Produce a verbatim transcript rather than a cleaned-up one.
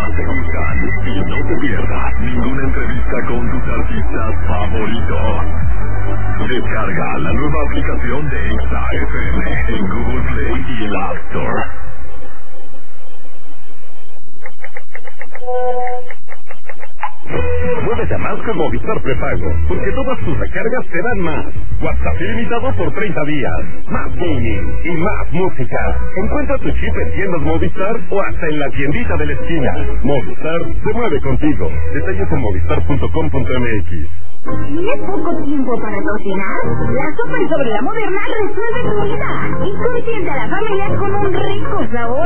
más te gustan. Y no te pierdas ninguna entrevista con tus artistas favoritos. Descarga la nueva aplicación de Exa F M en Google Play y el App Store. Muévete a más con Movistar Prepago, porque todas tus recargas te dan más. WhatsApp ilimitado por treinta días, más gaming y más música. Encuentra tu chip en tiendas Movistar o hasta en la tiendita de la esquina. Movistar se mueve contigo. Detalles en movistar punto com punto m x. ¿Tienes poco tiempo para cocinar? La sopa y sobre la moderna resuelve tu vida y consiente a la familia con un rico sabor.